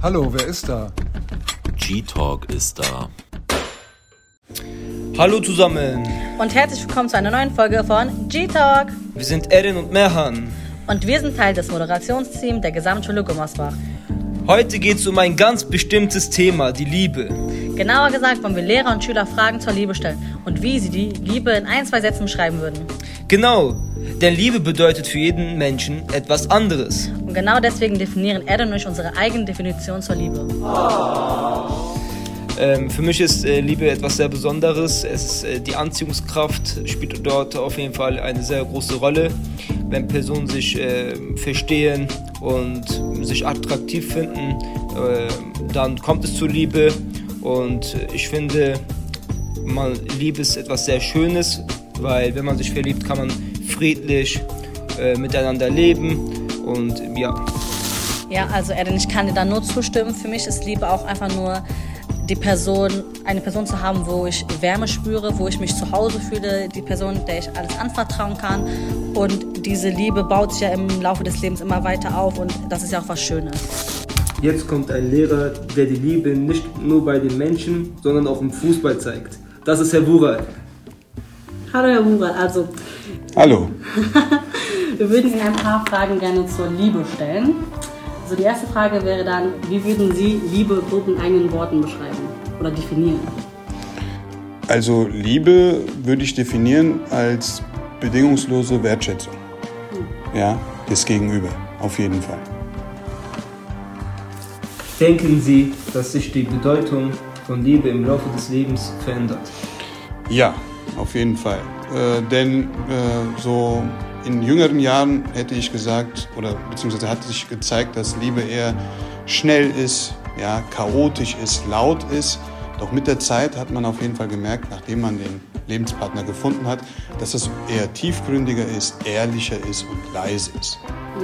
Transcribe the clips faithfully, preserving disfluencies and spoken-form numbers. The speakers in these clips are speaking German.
Hallo, wer ist da? G-Talk ist da. Hallo zusammen. Und herzlich willkommen zu einer neuen Folge von G-Talk. Wir sind Erin und Merhan. Und wir sind Teil des Moderationsteams der Gesamtschule Gummersbach. Heute geht es um ein ganz bestimmtes Thema, die Liebe. Genauer gesagt wollen wir Lehrer und Schüler Fragen zur Liebe stellen und wie sie die Liebe in ein, zwei Sätzen beschreiben würden. Genau, denn Liebe bedeutet für jeden Menschen etwas anderes. Und genau deswegen definieren Ed und ich unsere eigene Definition zur Liebe. Oh. Ähm, für mich ist äh, Liebe etwas sehr Besonderes. Es ist, äh, die Anziehungskraft spielt dort auf jeden Fall eine sehr große Rolle. Wenn Personen sich äh, verstehen und sich attraktiv finden, äh, dann kommt es zur Liebe. Und ich finde, man, Liebe ist etwas sehr Schönes, weil wenn man sich verliebt, kann man friedlich äh, miteinander leben. Und ja. Ja, also Eden, ich kann dir da nur zustimmen. Für mich ist Liebe auch einfach nur die Person, eine Person zu haben, wo ich Wärme spüre, wo ich mich zu Hause fühle, die Person, der ich alles anvertrauen kann. Und diese Liebe baut sich ja im Laufe des Lebens immer weiter auf und das ist ja auch was Schönes. Jetzt kommt ein Lehrer, der die Liebe nicht nur bei den Menschen, sondern auch im Fußball zeigt. Das ist Herr Bural. Hallo Herr Bural, also... Hallo. Wir würden Ihnen ein paar Fragen gerne zur Liebe stellen. Also die erste Frage wäre dann, wie würden Sie Liebe grob in eigenen Worten beschreiben oder definieren? Also Liebe würde ich definieren als bedingungslose Wertschätzung. Hm. Ja, des Gegenüber, auf jeden Fall. Denken Sie, dass sich die Bedeutung von Liebe im Laufe des Lebens verändert? Ja, auf jeden Fall. Äh, denn äh, so in jüngeren Jahren hätte ich gesagt, oder beziehungsweise hat sich gezeigt, dass Liebe eher schnell ist, ja, chaotisch ist, laut ist. Doch mit der Zeit hat man auf jeden Fall gemerkt, nachdem man den Lebenspartner gefunden hat, dass es eher tiefgründiger ist, ehrlicher ist und leise ist.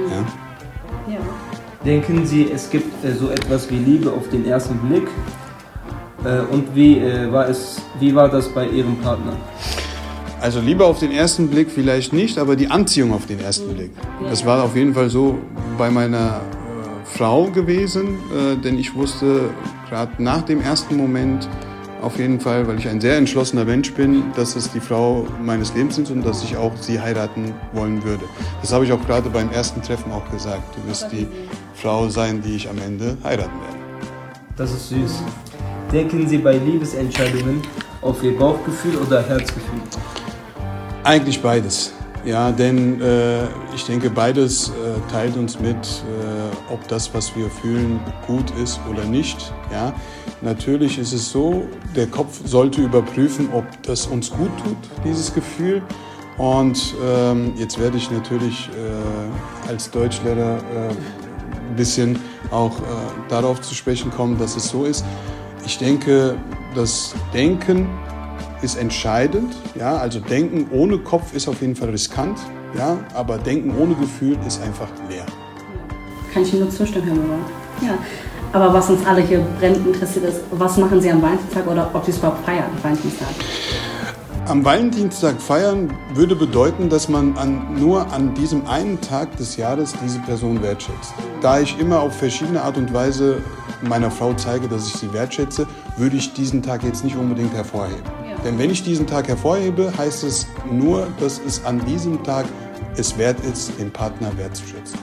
Ja? Ja. Denken Sie, es gibt äh, so etwas wie Liebe auf den ersten Blick? Äh, und wie, äh, war es, wie war das bei Ihrem Partner? Also Liebe auf den ersten Blick vielleicht nicht, aber die Anziehung auf den ersten Blick. Das war auf jeden Fall so bei meiner äh, Frau gewesen, äh, denn ich wusste gerade nach dem ersten Moment auf jeden Fall, weil ich ein sehr entschlossener Mensch bin, dass es die Frau meines Lebens ist und dass ich auch sie heiraten wollen würde. Das habe ich auch gerade beim ersten Treffen auch gesagt. Du wirst die Frau sein, die ich am Ende heiraten werde. Das ist süß. Denken Sie bei Liebesentscheidungen auf Ihr Bauchgefühl oder Herzgefühl? Eigentlich beides, ja, denn äh, ich denke, beides äh, teilt uns mit, äh, ob das, was wir fühlen, gut ist oder nicht. Ja. Natürlich ist es so, der Kopf sollte überprüfen, ob das uns gut tut, dieses Gefühl. Und ähm, jetzt werde ich natürlich äh, als Deutschlehrer äh, ein bisschen auch äh, darauf zu sprechen kommen, dass es so ist. Ich denke, das Denken ist entscheidend, ja, also Denken ohne Kopf ist auf jeden Fall riskant, ja, aber Denken ohne Gefühl ist einfach leer. Kann ich Ihnen nur zustimmen, Herr Müller. Ja, aber was uns alle hier brennend interessiert ist, was machen Sie am Valentinstag oder ob Sie es überhaupt feiern, Valentinstag? Am Valentinstag feiern würde bedeuten, dass man an, nur an diesem einen Tag des Jahres diese Person wertschätzt. Da ich immer auf verschiedene Art und Weise meiner Frau zeige, dass ich sie wertschätze, würde ich diesen Tag jetzt nicht unbedingt hervorheben. Ja. Denn wenn ich diesen Tag hervorhebe, heißt es nur, dass es an diesem Tag es wert ist, den Partner wertzuschätzen.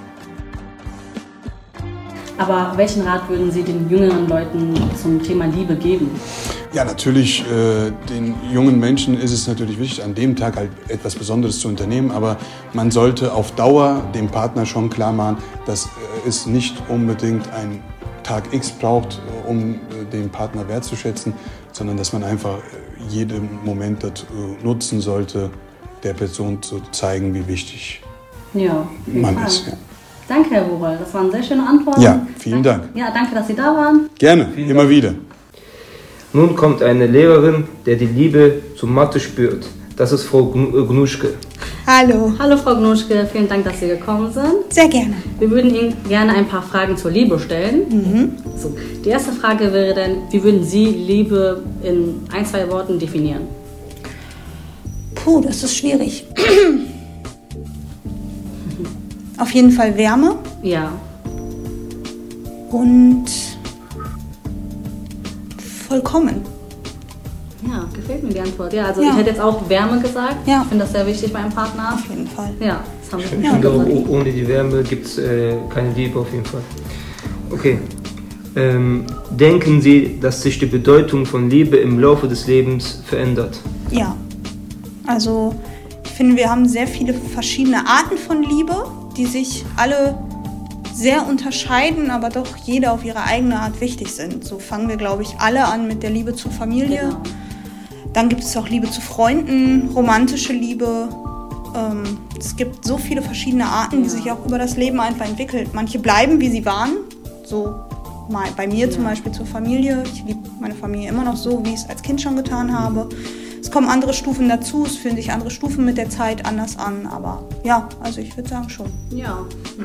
Aber welchen Rat würden Sie den jüngeren Leuten zum Thema Liebe geben? Ja, natürlich, äh, den jungen Menschen ist es natürlich wichtig, an dem Tag halt etwas Besonderes zu unternehmen, aber man sollte auf Dauer dem Partner schon klar machen, dass äh, es nicht unbedingt ein Tag X braucht, um äh, den Partner wertzuschätzen, sondern dass man einfach äh, jeden Moment dazu äh, nutzen sollte, der Person zu zeigen, wie wichtig ja, man Fall. ist. Ja. Danke, Herr Bural, das waren sehr schöne Antworten. Ja, vielen Dank. Ja, danke, dass Sie da waren. Gerne, vielen immer Dank. wieder. Nun kommt eine Lehrerin, der die Liebe zu Mathe spürt. Das ist Frau Gnuschke. Hallo. Hallo Frau Gnuschke, vielen Dank, dass Sie gekommen sind. Sehr gerne. Wir würden Ihnen gerne ein paar Fragen zur Liebe stellen. Mhm. So, die erste Frage wäre dann, wie würden Sie Liebe in ein, zwei Worten definieren? Puh, das ist schwierig. Auf jeden Fall Wärme. Ja. Und vollkommen. Ja, gefällt mir die Antwort. Ja, also Ja. ich hätte jetzt auch Wärme gesagt. Ja. Ich finde das sehr wichtig bei einem Partner. Auf jeden Fall. Ja, das haben wir Ich schon finde auch, gesagt. oh- ohne die Wärme gibt es äh, keine Liebe auf jeden Fall. Okay. Ähm, denken Sie, dass sich die Bedeutung von Liebe im Laufe des Lebens verändert? Ja. Also ich finde, wir haben sehr viele verschiedene Arten von Liebe, die sich alle sehr unterscheiden, aber doch jede auf ihre eigene Art wichtig sind. So fangen wir, glaube ich, alle an mit der Liebe zur Familie. Genau. Dann gibt es auch Liebe zu Freunden, romantische Liebe. Ähm, es gibt so viele verschiedene Arten, die Ja. sich auch über das Leben einfach entwickelt. Manche bleiben, wie sie waren. So mal bei mir Ja. zum Beispiel zur Familie. Ich liebe meine Familie immer noch so, wie ich es als Kind schon getan habe. Es kommen andere Stufen dazu, es fühlen sich andere Stufen mit der Zeit anders an. Aber ja, also ich würde sagen schon. Ja.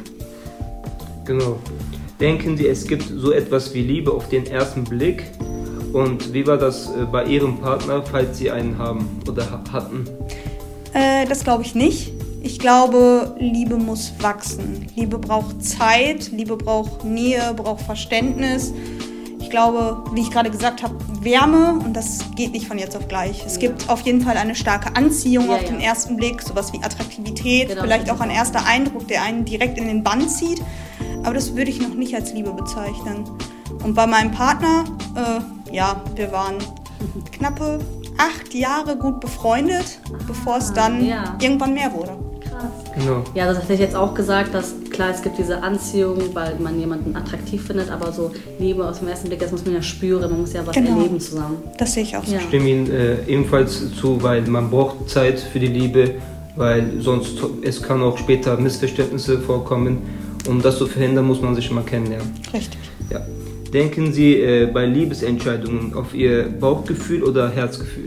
Genau. Denken Sie, es gibt so etwas wie Liebe auf den ersten Blick? Und wie war das äh, bei Ihrem Partner, falls Sie einen haben oder ha- hatten? Äh, das glaube ich nicht. Ich glaube, Liebe muss wachsen. Liebe braucht Zeit, Liebe braucht Nähe, braucht Verständnis. Ich glaube, wie ich gerade gesagt habe, Wärme, und das geht nicht von jetzt auf gleich. Es Ja. gibt auf jeden Fall eine starke Anziehung Ja, auf ja. den ersten Blick, sowas wie Attraktivität, Genau. vielleicht auch ein erster Eindruck, der einen direkt in den Bann zieht. Aber das würde ich noch nicht als Liebe bezeichnen. Und bei meinem Partner, äh, ja, wir waren knappe acht Jahre gut befreundet, bevor es dann ja. irgendwann mehr wurde. Krass. Genau. Ja, das hätte ich jetzt auch gesagt, dass klar, es gibt diese Anziehung, weil man jemanden attraktiv findet, aber so Liebe aus dem ersten Blick, das muss man ja spüren, man muss ja was Genau. erleben zusammen. Das sehe ich auch so. Ja. Ich stimme Ihnen äh, ebenfalls zu, weil man braucht Zeit für die Liebe, weil sonst es kann auch später Missverständnisse vorkommen. Um das zu verhindern, muss man sich immer kennenlernen. Richtig. Ja. Denken Sie äh, bei Liebesentscheidungen auf Ihr Bauchgefühl oder Herzgefühl?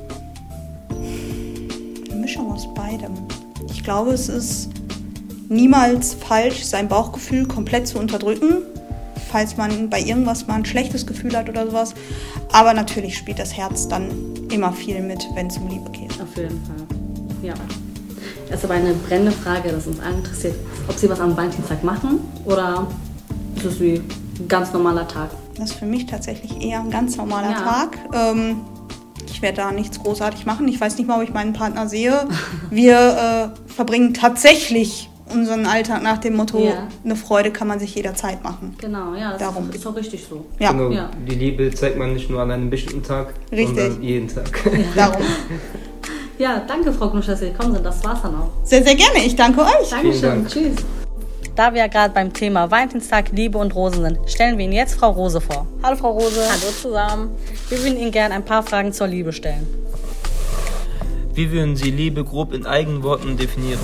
Eine Mischung aus beidem. Ich glaube, es ist niemals falsch, sein Bauchgefühl komplett zu unterdrücken, falls man bei irgendwas mal ein schlechtes Gefühl hat oder sowas. Aber natürlich spielt das Herz dann immer viel mit, wenn es um Liebe geht. Auf jeden Fall. Ja. Das ist aber eine brennende Frage, das uns allen interessiert, ob Sie was am Valentinstag machen oder ist es wie ein ganz normaler Tag? Das ist für mich tatsächlich eher ein ganz normaler Ja. Tag. Ähm, ich werde da nichts großartig machen. Ich weiß nicht mal, ob ich meinen Partner sehe. Wir äh, verbringen tatsächlich unseren Alltag nach dem Motto, Ja. eine Freude kann man sich jederzeit machen. Genau, ja, das Darum. ist auch richtig so. Ja, Genau, Ja. die Liebe zeigt man nicht nur an einem bestimmten Tag, Richtig. sondern jeden Tag. darum. Ja, danke Frau Knusch, dass Sie gekommen sind, das war's dann auch. Sehr, sehr gerne. Ich danke euch. Dankeschön, Dank. tschüss. Da wir ja gerade beim Thema Valentinstag, Liebe und Rosen sind, stellen wir Ihnen jetzt Frau Rose vor. Hallo Frau Rose. Hallo zusammen. Wir würden Ihnen gerne ein paar Fragen zur Liebe stellen. Wie würden Sie Liebe grob in eigenen Worten definieren?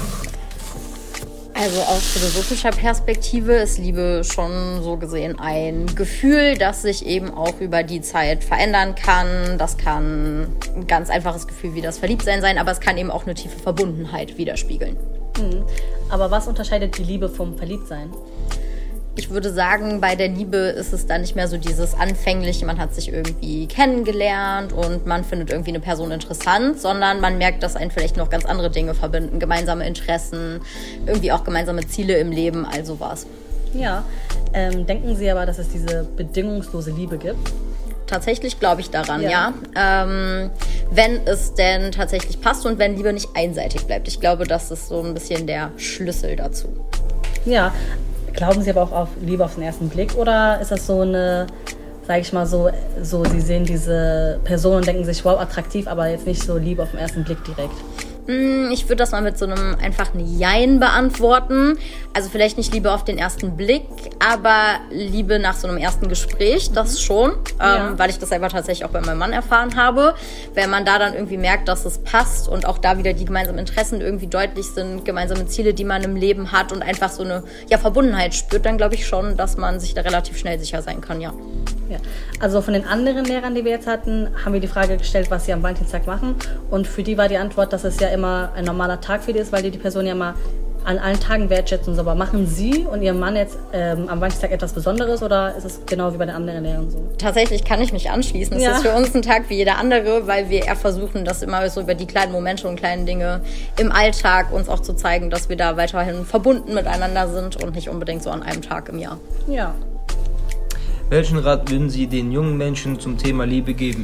Also aus philosophischer Perspektive ist Liebe schon so gesehen ein Gefühl, das sich eben auch über die Zeit verändern kann. Das kann ein ganz einfaches Gefühl wie das Verliebtsein sein, aber es kann eben auch eine tiefe Verbundenheit widerspiegeln. Mhm. Aber was unterscheidet die Liebe vom Verliebtsein? Ich würde sagen, bei der Liebe ist es dann nicht mehr so dieses Anfängliche, man hat sich irgendwie kennengelernt und man findet irgendwie eine Person interessant, sondern man merkt, dass einen vielleicht noch ganz andere Dinge verbinden, gemeinsame Interessen, irgendwie auch gemeinsame Ziele im Leben, all sowas. Ja, ähm, denken Sie aber, dass es diese bedingungslose Liebe gibt? Tatsächlich glaube ich daran, Ja. ja. Ähm, wenn es denn tatsächlich passt und wenn Liebe nicht einseitig bleibt. Ich glaube, das ist so ein bisschen der Schlüssel dazu. Ja, glauben Sie aber auch auf Liebe auf den ersten Blick oder ist das so eine, sag ich mal so, so Sie sehen diese Person und denken sich, wow, attraktiv, aber jetzt nicht so Liebe auf den ersten Blick direkt? Ich würde das mal mit so einem einfachen Jein beantworten. Also vielleicht nicht Liebe auf den ersten Blick, aber Liebe nach so einem ersten Gespräch, das schon. Ja. Ähm, weil ich das selber tatsächlich auch bei meinem Mann erfahren habe. Wenn man da dann irgendwie merkt, dass es passt und auch da wieder die gemeinsamen Interessen irgendwie deutlich sind, gemeinsame Ziele, die man im Leben hat und einfach so eine ja, Verbundenheit spürt, dann glaube ich schon, dass man sich da relativ schnell sicher sein kann, ja. Ja. Also von den anderen Lehrern, die wir jetzt hatten, haben wir die Frage gestellt, was sie am Valentinstag machen. Und für die war die Antwort, dass es ja immer ein normaler Tag für die ist, weil die die Person ja mal an allen Tagen wertschätzen. So, aber machen Sie und Ihr Mann jetzt ähm, am Valentinstag etwas Besonderes oder ist es genau wie bei den anderen Lehrern so? Tatsächlich kann ich mich anschließen. Es Ja. ist für uns ein Tag wie jeder andere, weil wir eher versuchen, das immer so über die kleinen Momente und kleinen Dinge im Alltag uns auch zu zeigen, dass wir da weiterhin verbunden miteinander sind und nicht unbedingt so an einem Tag im Jahr. Ja. Welchen Rat würden Sie den jungen Menschen zum Thema Liebe geben?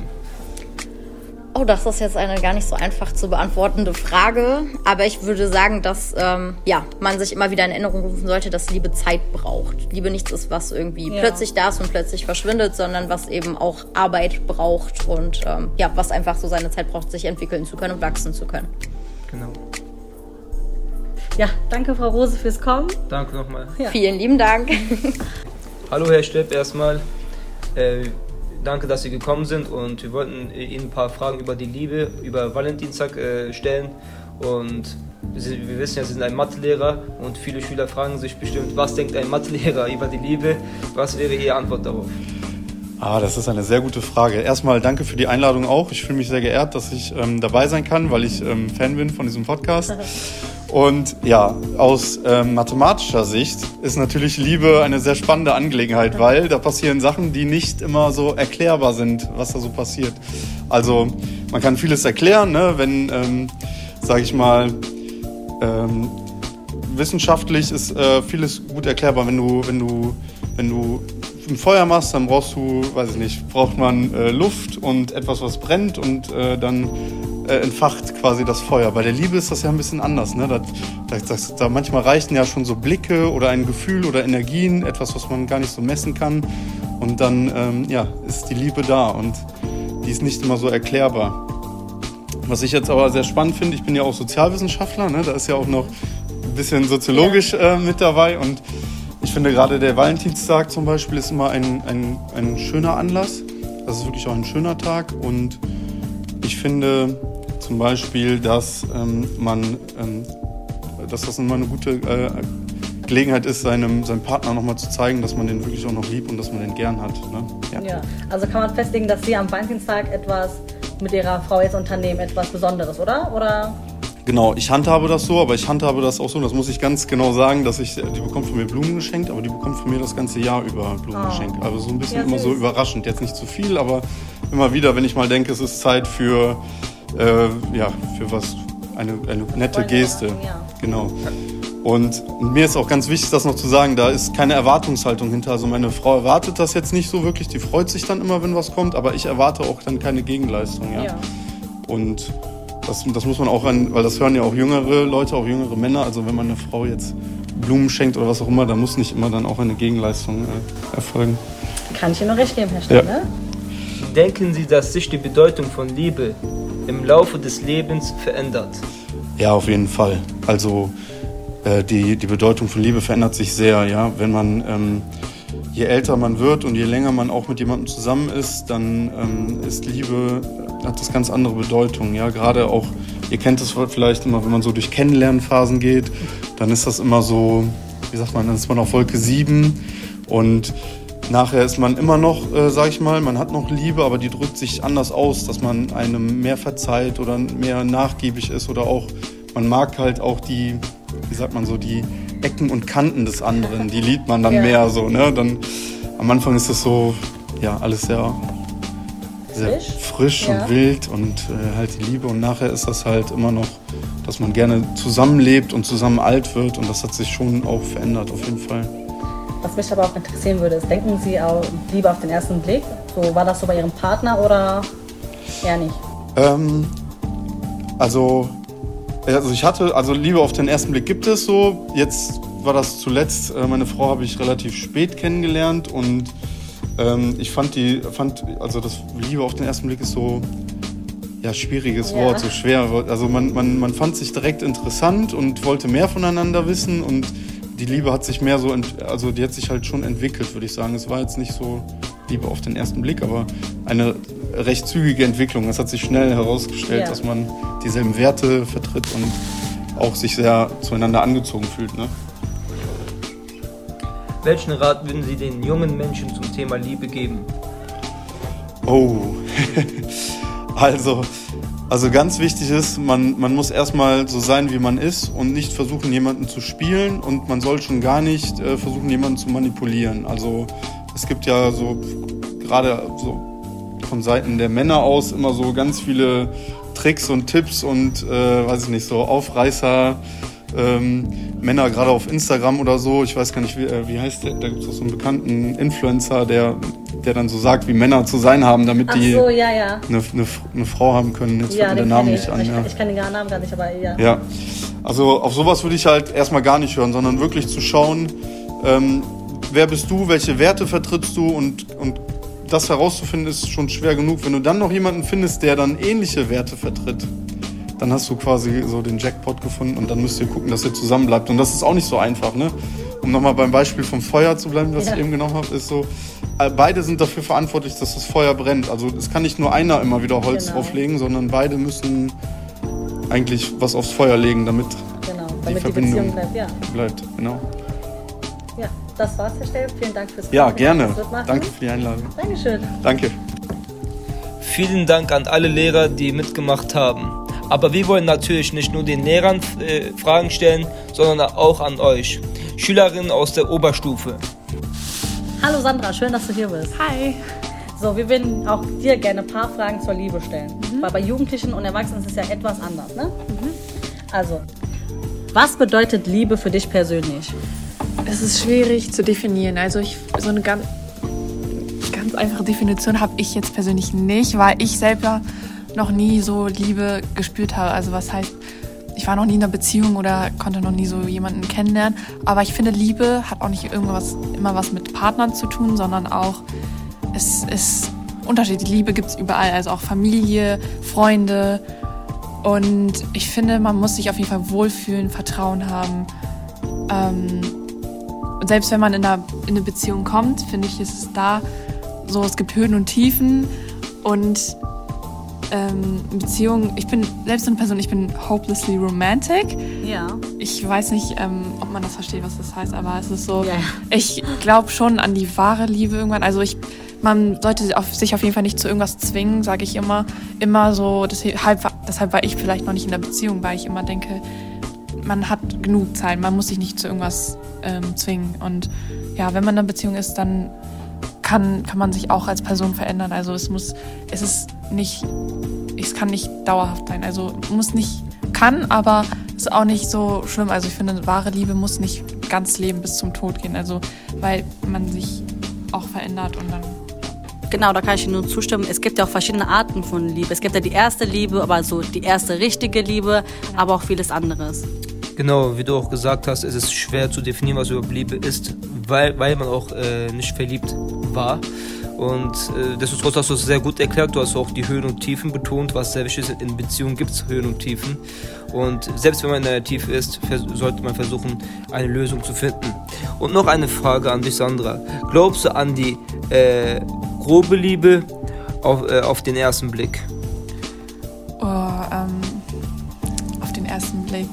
Oh, das ist jetzt eine gar nicht so einfach zu beantwortende Frage. Aber ich würde sagen, dass ähm, ja, man sich immer wieder in Erinnerung rufen sollte, dass Liebe Zeit braucht. Liebe nichts ist, was irgendwie Ja. plötzlich da ist und plötzlich verschwindet, sondern was eben auch Arbeit braucht und ähm, ja, was einfach so seine Zeit braucht, sich entwickeln zu können und wachsen zu können. Genau. Ja, danke Frau Rose fürs Kommen. Danke nochmal. Ja. Vielen lieben Dank. Hallo Herr Stepp erstmal. Äh, danke, dass Sie gekommen sind und wir wollten Ihnen ein paar Fragen über die Liebe, über Valentinstag äh, stellen. Und Sie, wir wissen ja, Sie sind ein Mathelehrer und viele Schüler fragen sich bestimmt, was denkt ein Mathelehrer über die Liebe? Was wäre Ihre Antwort darauf? Ah, das ist eine sehr gute Frage. Erstmal danke für die Einladung auch. Ich fühle mich sehr geehrt, dass ich ähm, dabei sein kann, weil ich ähm, Fan bin von diesem Podcast. Und ja, aus ähm, mathematischer Sicht ist natürlich Liebe eine sehr spannende Angelegenheit, weil da passieren Sachen, die nicht immer so erklärbar sind, was da so passiert. Also man kann vieles erklären, ne? Wenn, ähm, sage ich mal, ähm, wissenschaftlich ist äh, vieles gut erklärbar. Wenn du, wenn du, wenn du ein Feuer machst, dann brauchst du, weiß ich nicht, braucht man äh, Luft und etwas, was brennt und äh, dann äh, entfacht quasi das Feuer. Bei der Liebe ist das ja ein bisschen anders. Ne? Da, da, da manchmal reichen ja schon so Blicke oder ein Gefühl oder Energien, etwas, was man gar nicht so messen kann. Und dann ähm, ja, ist die Liebe da und die ist nicht immer so erklärbar. Was ich jetzt aber sehr spannend finde, ich bin ja auch Sozialwissenschaftler, ne? Da ist ja auch noch ein bisschen soziologisch äh, mit dabei und ich finde gerade der Valentinstag zum Beispiel ist immer ein, ein, ein schöner Anlass. Das ist wirklich auch ein schöner Tag und ich finde zum Beispiel, dass ähm, man, ähm, dass das immer eine gute äh, Gelegenheit ist, seinem, seinem Partner nochmal zu zeigen, dass man den wirklich auch noch liebt und dass man den gern hat. Ne? Ja. Ja, also kann man festlegen, dass Sie am Valentinstag etwas mit Ihrer Frau jetzt unternehmen, etwas Besonderes, oder? Oder? Genau, ich handhabe das so, aber ich handhabe das auch so, das muss ich ganz genau sagen, dass ich, die bekommt von mir Blumen geschenkt, aber die bekommt von mir das ganze Jahr über Blumen Oh. geschenkt. Also so ein bisschen Ja, immer so süß. überraschend, jetzt nicht zu viel, aber immer wieder, wenn ich mal denke, es ist Zeit für, äh, ja, für was, eine, eine nette Freunde, Geste. ja. Genau. Und mir ist auch ganz wichtig, das noch zu sagen, da ist keine Erwartungshaltung hinter. Also meine Frau erwartet das jetzt nicht so wirklich, die freut sich dann immer, wenn was kommt, aber ich erwarte auch dann keine Gegenleistung. Ja. Ja. Und das, das muss man auch an, weil das hören ja auch jüngere Leute, auch jüngere Männer. Also wenn man eine Frau jetzt Blumen schenkt oder was auch immer, da muss nicht immer dann auch eine Gegenleistung äh, erfolgen. Kann ich Ihnen noch recht geben, Herr Stepp, Ja. ne? Denken Sie, dass sich die Bedeutung von Liebe im Laufe des Lebens verändert? Ja, auf jeden Fall. Also äh, die, die Bedeutung von Liebe verändert sich sehr. Ja? Wenn man, ähm, je älter man wird und je länger man auch mit jemandem zusammen ist, dann ähm, ist Liebe, hat das ganz andere Bedeutung. Ja? Gerade auch, ihr kennt es vielleicht immer, wenn man so durch Kennenlernphasen geht, dann ist das immer so, wie sagt man, dann ist man auf Wolke sieben und nachher ist man immer noch, äh, sag ich mal, man hat noch Liebe, aber die drückt sich anders aus, dass man einem mehr verzeiht oder mehr nachgiebig ist oder auch, man mag halt auch die, wie sagt man so, die Ecken und Kanten des anderen, die liebt man dann Ja. mehr so, ne? Dann, am Anfang ist es so, ja, alles sehr, sehr Frisch? frisch Ja. und wild und äh, halt die Liebe und nachher ist das halt immer noch, dass man gerne zusammenlebt und zusammen alt wird und das hat sich schon auch verändert, auf jeden Fall. Was mich aber auch interessieren würde, ist, denken Sie auch Liebe auf den ersten Blick? So, war das so bei Ihrem Partner oder eher nicht? Ähm, also, also ich hatte, also Liebe auf den ersten Blick gibt es so. Jetzt war das zuletzt, äh, meine Frau habe ich relativ spät kennengelernt und ähm, ich fand die, fand, also das Liebe auf den ersten Blick ist so, ja, schwieriges Ja. Wort, so schwer. Also man, man, man fand sich direkt interessant und wollte mehr voneinander wissen und die Liebe hat sich mehr so, ent, also die hat sich halt schon entwickelt, würde ich sagen. Es war jetzt nicht so Liebe auf den ersten Blick, aber eine recht zügige Entwicklung. Es hat sich schnell herausgestellt, Ja. dass man dieselben Werte vertritt und auch sich sehr zueinander angezogen fühlt. Ne? Welchen Rat würden Sie den jungen Menschen zum Thema Liebe geben? Oh, also, also ganz wichtig ist, man, man muss erstmal so sein, wie man ist und nicht versuchen, jemanden zu spielen und man soll schon gar nicht äh, versuchen, jemanden zu manipulieren. Also es gibt ja so, gerade so von Seiten der Männer aus immer so ganz viele Tricks und Tipps und, äh, weiß ich nicht, so Aufreißer, ähm, Männer gerade auf Instagram oder so, ich weiß gar nicht, wie, äh, wie heißt der, da gibt es auch so einen bekannten Influencer, der, der dann so sagt, wie Männer zu sein haben, damit Ach die so, ja, ja. Eine, eine, eine Frau haben können. Jetzt Ja, fällt mir den der Name kenn nicht ich. an. Ich, Ja. ich kenne den Namen gar nicht, aber ja. Ja, also auf sowas würde ich halt erstmal gar nicht hören, sondern wirklich zu schauen, ähm, wer bist du, welche Werte vertrittst du und, und das herauszufinden ist schon schwer genug. Wenn du dann noch jemanden findest, der dann ähnliche Werte vertritt, dann hast du quasi so den Jackpot gefunden und dann müsst ihr gucken, dass ihr zusammen bleibt. Und das ist auch nicht so einfach, ne? Um nochmal beim Beispiel vom Feuer zu bleiben, was Ja. ich eben genommen habe, ist so, beide sind dafür verantwortlich, dass das Feuer brennt. Also es kann nicht nur einer immer wieder Holz Genau. drauflegen, sondern beide müssen eigentlich was aufs Feuer legen, damit Genau, die damit die Verbindung Beziehung bleibt, ja. bleibt. Genau. Ja, das war's, Herr Stell. Vielen Dank fürs Ja, Kommen. gerne. Das wird machen. Danke für die Einladung. Dankeschön. Danke. Vielen Dank an alle Lehrer, die mitgemacht haben. Aber wir wollen natürlich nicht nur den Lehrern äh, Fragen stellen, sondern auch an euch, Schülerinnen aus der Oberstufe. Hallo Sandra, schön, dass du hier bist. Hi. So, wir würden auch dir gerne ein paar Fragen zur Liebe stellen. Mhm. Weil bei Jugendlichen und Erwachsenen ist es ja etwas anders, ne? Mhm. Also, was bedeutet Liebe für dich persönlich? Es ist schwierig zu definieren. Also ich, so eine ganz, ganz einfache Definition habe ich jetzt persönlich nicht, weil ich selber noch nie so Liebe gespürt habe. Also was heißt, ich war noch nie in einer Beziehung oder konnte noch nie so jemanden kennenlernen. Aber ich finde, Liebe hat auch nicht irgendwas, immer was mit Partnern zu tun, sondern auch, es ist unterschiedlich. Liebe gibt es überall, also auch Familie, Freunde. Und ich finde, man muss sich auf jeden Fall wohlfühlen, Vertrauen haben. Ähm, und selbst wenn man in, einer, in eine Beziehung kommt, finde ich, ist es da so, es gibt Höhen und Tiefen. Und ähm, Beziehungen, ich bin selbst so eine Person, ich bin hopelessly romantic. Ja. Ich weiß nicht, ähm, ob man das versteht, was das heißt, aber es ist so, Ja. ich glaube schon an die wahre Liebe irgendwann. Also ich, man sollte auf, sich auf jeden Fall nicht zu irgendwas zwingen, sage ich immer. Immer so, deshalb, deshalb war ich vielleicht noch nicht in der Beziehung, weil ich immer denke, man hat genug Zeit, man muss sich nicht zu irgendwas ähm, zwingen. Und ja, wenn man in einer Beziehung ist, dann kann, kann man sich auch als Person verändern. Also es muss, es ist nicht, es kann nicht dauerhaft sein. Also muss nicht, kann, aber ist auch nicht so schlimm. Also ich finde, wahre Liebe muss nicht ganz leben bis zum Tod gehen. Also weil man sich auch verändert und dann. Genau, da kann ich Ihnen nur zustimmen. Es gibt ja auch verschiedene Arten von Liebe. Es gibt ja die erste Liebe, aber so die erste richtige Liebe, aber auch vieles anderes. Genau, wie du auch gesagt hast, es ist schwer zu definieren, was überhaupt Liebe ist, weil, weil man auch äh, nicht verliebt war. Und äh, destotrotz hast du es sehr gut erklärt. Du hast auch die Höhen und Tiefen betont, was sehr wichtig ist. In Beziehungen gibt es Höhen und Tiefen. Und selbst wenn man in einer Tiefe ist, sollte man versuchen, eine Lösung zu finden. Und noch eine Frage an dich, Sandra. Glaubst du an die äh, grobe Liebe auf, äh, auf den ersten Blick? Oh, ähm, auf den ersten Blick.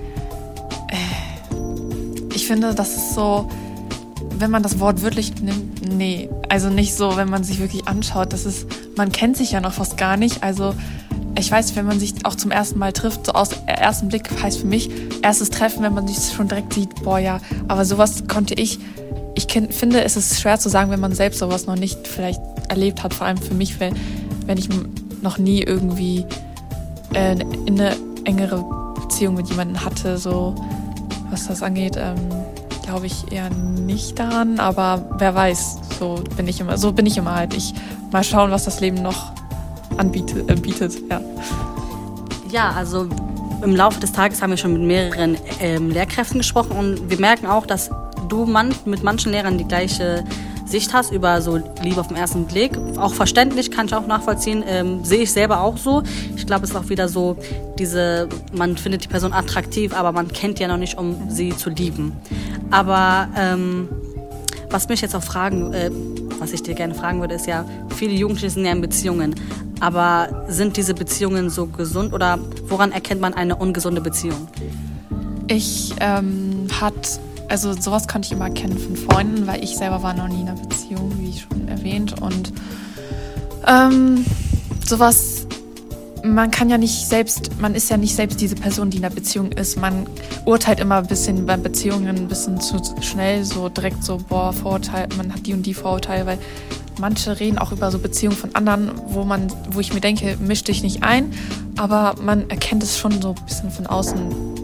Ich finde, das ist so, wenn man das Wort wörtlich nimmt, nee. Also nicht so, wenn man sich wirklich anschaut. Das ist, man kennt sich ja noch fast gar nicht. Also ich weiß, wenn man sich auch zum ersten Mal trifft, so aus ersten Blick heißt für mich, erstes Treffen, wenn man sich schon direkt sieht, boah ja. Aber sowas konnte ich, ich finde, es ist schwer zu sagen, wenn man selbst sowas noch nicht vielleicht erlebt hat. Vor allem für mich, wenn, wenn ich noch nie irgendwie äh, in eine engere Beziehung mit jemandem hatte, so was das angeht, ähm, glaube ich eher nicht daran, aber wer weiß, so bin ich immer, so bin ich immer halt. Ich mal schauen, was das Leben noch anbietet, äh, bietet, ja. Ja, also im Laufe des Tages haben wir schon mit mehreren ähm, Lehrkräften gesprochen und wir merken auch, dass du man, mit manchen Lehrern die gleiche Sicht hast über so Liebe auf den ersten Blick. Auch verständlich, kann ich auch nachvollziehen, ähm, sehe ich selber auch so. Ich glaube, es ist auch wieder so, diese, man findet die Person attraktiv, aber man kennt ja noch nicht, um sie zu lieben. Aber ähm, was mich jetzt auch fragen, äh, was ich dir gerne fragen würde, ist ja, viele Jugendliche sind ja in Beziehungen, aber sind diese Beziehungen so gesund oder woran erkennt man eine ungesunde Beziehung? Ich ähm, hat Also sowas konnte ich immer kennen von Freunden, weil ich selber war noch nie in einer Beziehung, wie schon erwähnt. Und ähm, sowas, man kann ja nicht selbst, man ist ja nicht selbst diese Person, die in einer Beziehung ist. Man urteilt immer ein bisschen bei Beziehungen ein bisschen zu schnell, so direkt so, boah, Vorurteil, man hat die und die Vorurteile, weil manche reden auch über so Beziehungen von anderen, wo man, wo ich mir denke, misch dich nicht ein, aber man erkennt es schon so ein bisschen von außen,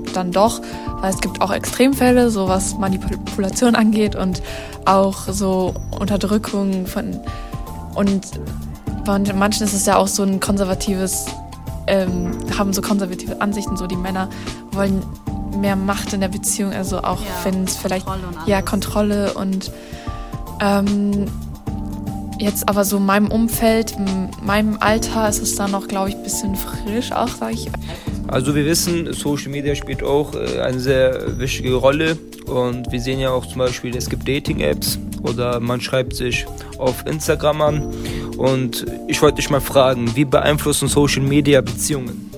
dann doch, weil es gibt auch Extremfälle, so was Manipulation angeht und auch so Unterdrückung von, und bei manchen ist es ja auch so ein konservatives, ähm, haben so konservative Ansichten, so die Männer wollen mehr Macht in der Beziehung, also auch ja, wenn es vielleicht Kontrolle und ja Kontrolle und ähm, jetzt aber so in meinem Umfeld, in meinem Alter ist es dann noch, glaube ich, ein bisschen frisch auch, sage ich. Also wir wissen, Social Media spielt auch eine sehr wichtige Rolle und wir sehen ja auch zum Beispiel, es gibt Dating-Apps oder man schreibt sich auf Instagram an und ich wollte dich mal fragen, wie beeinflussen Social Media Beziehungen?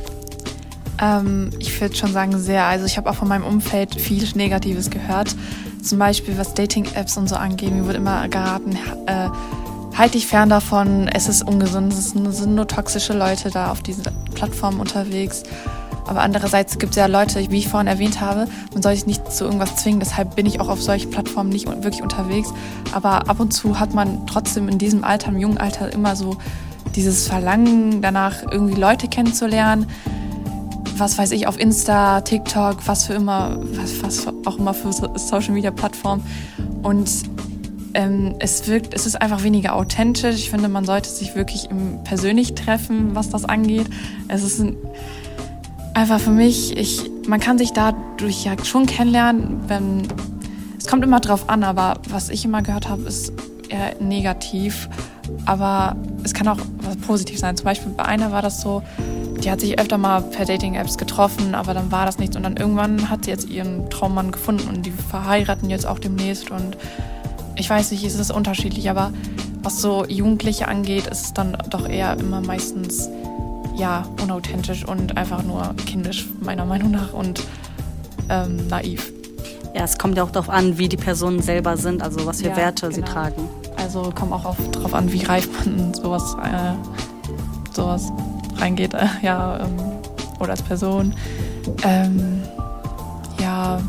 Ähm, ich würde schon sagen sehr, also ich habe auch von meinem Umfeld viel Negatives gehört, zum Beispiel was Dating-Apps und so angeht, mir wird immer geraten, äh, halt dich fern davon, es ist ungesund, es sind nur toxische Leute da auf diesen Plattformen unterwegs. Aber andererseits gibt es ja Leute, wie ich vorhin erwähnt habe, man soll sich nicht zu irgendwas zwingen, deshalb bin ich auch auf solchen Plattformen nicht wirklich unterwegs. Aber ab und zu hat man trotzdem in diesem Alter, im jungen Alter, immer so dieses Verlangen danach, irgendwie Leute kennenzulernen. Was weiß ich, auf Insta, TikTok, was für immer, was, was auch immer für Social Media Plattformen. Und Ähm, es wirkt, es ist einfach weniger authentisch. Ich finde, man sollte sich wirklich im persönlich treffen, was das angeht. Es ist ein, einfach für mich, ich, man kann sich dadurch ja schon kennenlernen. Wenn, es kommt immer drauf an, aber was ich immer gehört habe, ist eher negativ. Aber es kann auch was positiv sein. Zum Beispiel bei einer war das so, die hat sich öfter mal per Dating-Apps getroffen, aber dann war das nichts. Und dann irgendwann hat sie jetzt ihren Traummann gefunden und die verheiraten jetzt auch demnächst. Und ich weiß nicht, es ist unterschiedlich, aber was so Jugendliche angeht, ist es dann doch eher immer meistens ja unauthentisch und einfach nur kindisch, meiner Meinung nach, und ähm, naiv. Ja, es kommt ja auch darauf an, wie die Personen selber sind, also was für ja, Werte genau. sie tragen. Also kommt auch darauf an, wie reif man in sowas, äh, sowas reingeht, äh, ja, ähm, oder als Person. Ähm, ja.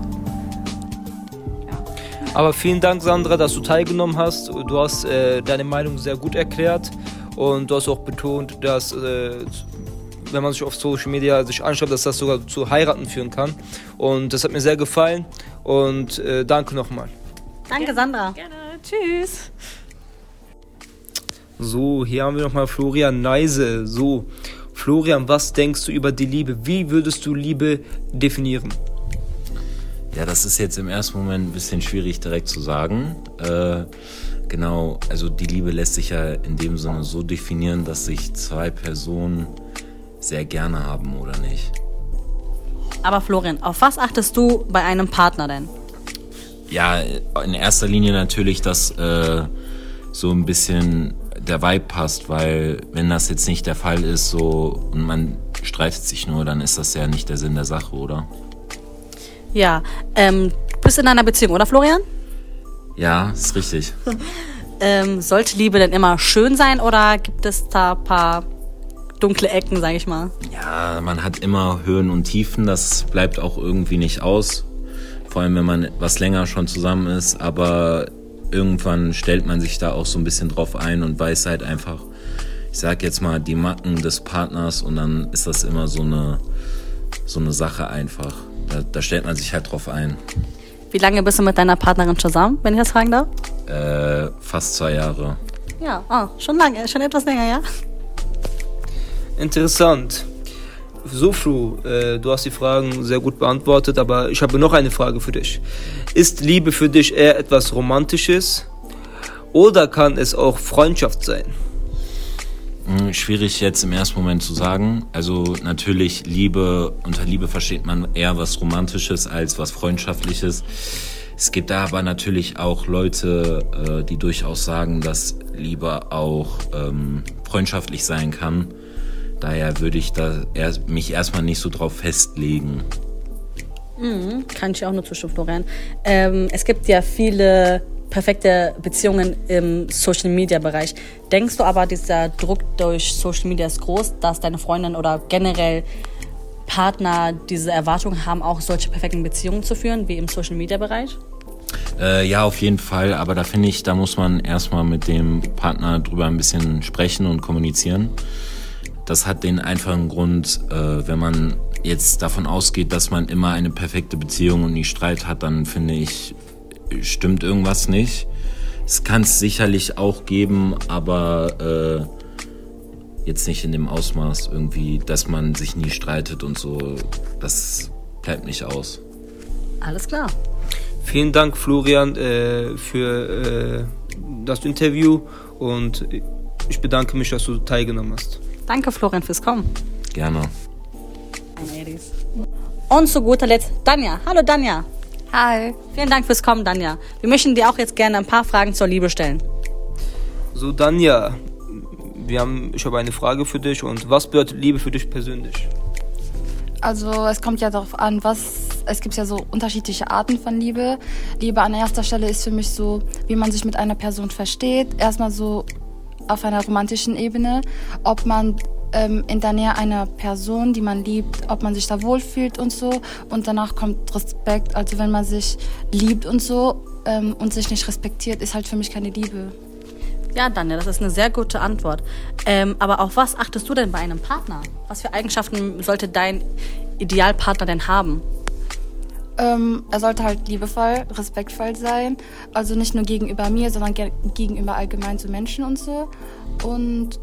Aber vielen Dank, Sandra, dass du teilgenommen hast. Du hast äh, deine Meinung sehr gut erklärt und du hast auch betont, dass äh, wenn man sich auf Social Media sich anschaut, dass das sogar zu Heiraten führen kann. Und das hat mir sehr gefallen und äh, danke nochmal. Danke, Sandra. Gerne. Tschüss. So, hier haben wir nochmal Florian Neise. So, Florian, was denkst du über die Liebe? Wie würdest du Liebe definieren? Ja, das ist jetzt im ersten Moment ein bisschen schwierig direkt zu sagen. Äh, genau, also die Liebe lässt sich ja in dem Sinne so definieren, dass sich zwei Personen sehr gerne haben, oder nicht? Aber Florian, auf was achtest du bei einem Partner denn? Ja, in erster Linie natürlich, dass äh, so ein bisschen der Vibe passt, weil wenn das jetzt nicht der Fall ist so und man streitet sich nur, dann ist das ja nicht der Sinn der Sache, oder? Ja, ähm, du bist in einer Beziehung, oder Florian? Ja, ist richtig. ähm, sollte Liebe denn immer schön sein oder gibt es da ein paar dunkle Ecken, sag ich mal? Ja, man hat immer Höhen und Tiefen, das bleibt auch irgendwie nicht aus. Vor allem, wenn man was länger schon zusammen ist, aber irgendwann stellt man sich da auch so ein bisschen drauf ein und weiß halt einfach, ich sag jetzt mal, die Macken des Partners und dann ist das immer so eine, so eine Sache einfach. Da, da stellt man sich halt drauf ein. Wie lange bist du mit deiner Partnerin zusammen, wenn ich das fragen darf? Äh, fast zwei Jahre. Ja, oh, schon lange, schon etwas länger, ja? Interessant. So, Fru, äh, du hast die Fragen sehr gut beantwortet, aber ich habe noch eine Frage für dich. Ist Liebe für dich eher etwas Romantisches oder kann es auch Freundschaft sein? Schwierig jetzt im ersten Moment zu sagen. Also natürlich, Liebe, unter Liebe versteht man eher was Romantisches als was Freundschaftliches. Es gibt da aber natürlich auch Leute, die durchaus sagen, dass Liebe auch ähm, freundschaftlich sein kann. Daher würde ich da erst, mich erstmal nicht so drauf festlegen. Mhm, kann ich auch nur zustimmen, Florian. Ähm, es gibt ja viele perfekte Beziehungen im Social-Media-Bereich. Denkst du aber, dieser Druck durch Social Media ist groß, dass deine Freundin oder generell Partner diese Erwartungen haben, auch solche perfekten Beziehungen zu führen, wie im Social-Media-Bereich? Äh, ja, auf jeden Fall. Aber da finde ich, da muss man erstmal mit dem Partner drüber ein bisschen sprechen und kommunizieren. Das hat den einfachen Grund, äh, wenn man jetzt davon ausgeht, dass man immer eine perfekte Beziehung und nie Streit hat, dann finde ich, stimmt irgendwas nicht. Es kann es sicherlich auch geben, aber äh, jetzt nicht in dem Ausmaß irgendwie, dass man sich nie streitet und so. Das bleibt nicht aus. Alles klar. Vielen Dank, Florian, äh, für äh, das Interview und ich bedanke mich, dass du teilgenommen hast. Danke, Florian, fürs Kommen. Gerne. Und zu guter Letzt Danja. Hallo Danja. Hi. Vielen Dank fürs Kommen, Danja. Wir möchten dir auch jetzt gerne ein paar Fragen zur Liebe stellen. So, Danja, wir haben, ich habe eine Frage für dich. Und was bedeutet Liebe für dich persönlich? Also es kommt ja darauf an, was, es gibt ja so unterschiedliche Arten von Liebe. Liebe an erster Stelle ist für mich so, wie man sich mit einer Person versteht. Erstmal so auf einer romantischen Ebene, ob man ähm, in der Nähe einer Person, die man liebt, ob man sich da wohlfühlt und so. Und danach kommt Respekt, also wenn man sich liebt und so ähm, und sich nicht respektiert, ist halt für mich keine Liebe. Ja, Danja, das ist eine sehr gute Antwort. Ähm, aber auf was achtest du denn bei einem Partner? Was für Eigenschaften sollte dein Idealpartner denn haben? Ähm, er sollte halt liebevoll, respektvoll sein. Also nicht nur gegenüber mir, sondern ge- gegenüber allgemein so Menschen und so. Und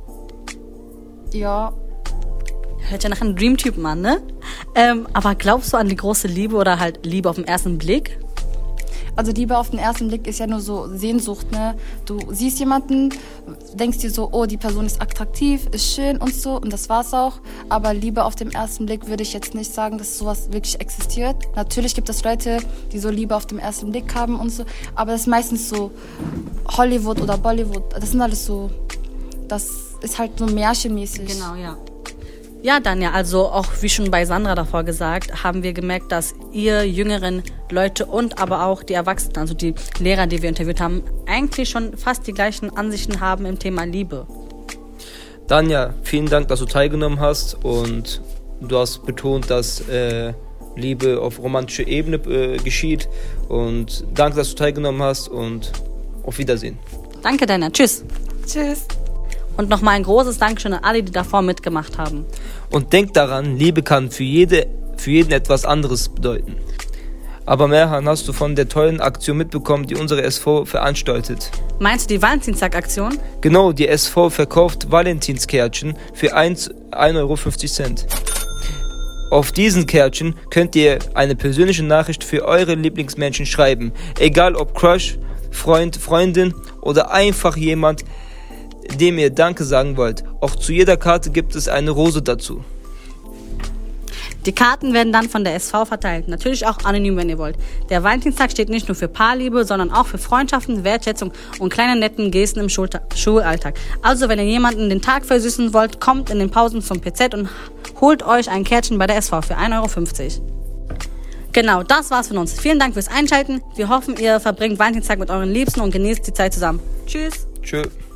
ja. Hört ja nach einem Dreamtypen an, ne? Ähm, aber glaubst du an die große Liebe oder halt Liebe auf den ersten Blick? Also Liebe auf den ersten Blick ist ja nur so Sehnsucht, ne? Du siehst jemanden, denkst dir so, oh, die Person ist attraktiv, ist schön und so und das war's auch. Aber Liebe auf den ersten Blick würde ich jetzt nicht sagen, dass sowas wirklich existiert. Natürlich gibt es Leute, die so Liebe auf den ersten Blick haben und so, aber das ist meistens so Hollywood oder Bollywood. Das sind alles so, das ist halt so märchenmäßig. Genau, ja. Ja, Danja, also auch wie schon bei Sandra davor gesagt, haben wir gemerkt, dass ihr jüngeren Leute und aber auch die Erwachsenen, also die Lehrer, die wir interviewt haben, eigentlich schon fast die gleichen Ansichten haben im Thema Liebe. Danja, vielen Dank, dass du teilgenommen hast und du hast betont, dass äh, Liebe auf romantischer Ebene äh, geschieht und danke, dass du teilgenommen hast und auf Wiedersehen. Danke, Danja. Tschüss. Tschüss. Und nochmal ein großes Dankeschön an alle, die davor mitgemacht haben. Und denkt daran, Liebe kann für, jede, für jeden etwas anderes bedeuten. Aber Merhan, hast du von der tollen Aktion mitbekommen, die unsere S V veranstaltet? Meinst du die Valentinstag-Aktion? Genau, die S V verkauft Valentinskärtchen für ein Euro fünfzig. Auf diesen Kärtchen könnt ihr eine persönliche Nachricht für eure Lieblingsmenschen schreiben. Egal ob Crush, Freund, Freundin oder einfach jemand, dem ihr Danke sagen wollt. Auch zu jeder Karte gibt es eine Rose dazu. Die Karten werden dann von der S V verteilt. Natürlich auch anonym, wenn ihr wollt. Der Valentinstag steht nicht nur für Paarliebe, sondern auch für Freundschaften, Wertschätzung und kleine netten Gesten im Schulta- Schulalltag. Also, wenn ihr jemanden den Tag versüßen wollt, kommt in den Pausen zum P Z und holt euch ein Kärtchen bei der S V für ein Euro fünfzig. Genau, das war's von uns. Vielen Dank fürs Einschalten. Wir hoffen, ihr verbringt Valentinstag mit euren Liebsten und genießt die Zeit zusammen. Tschüss. Tschö.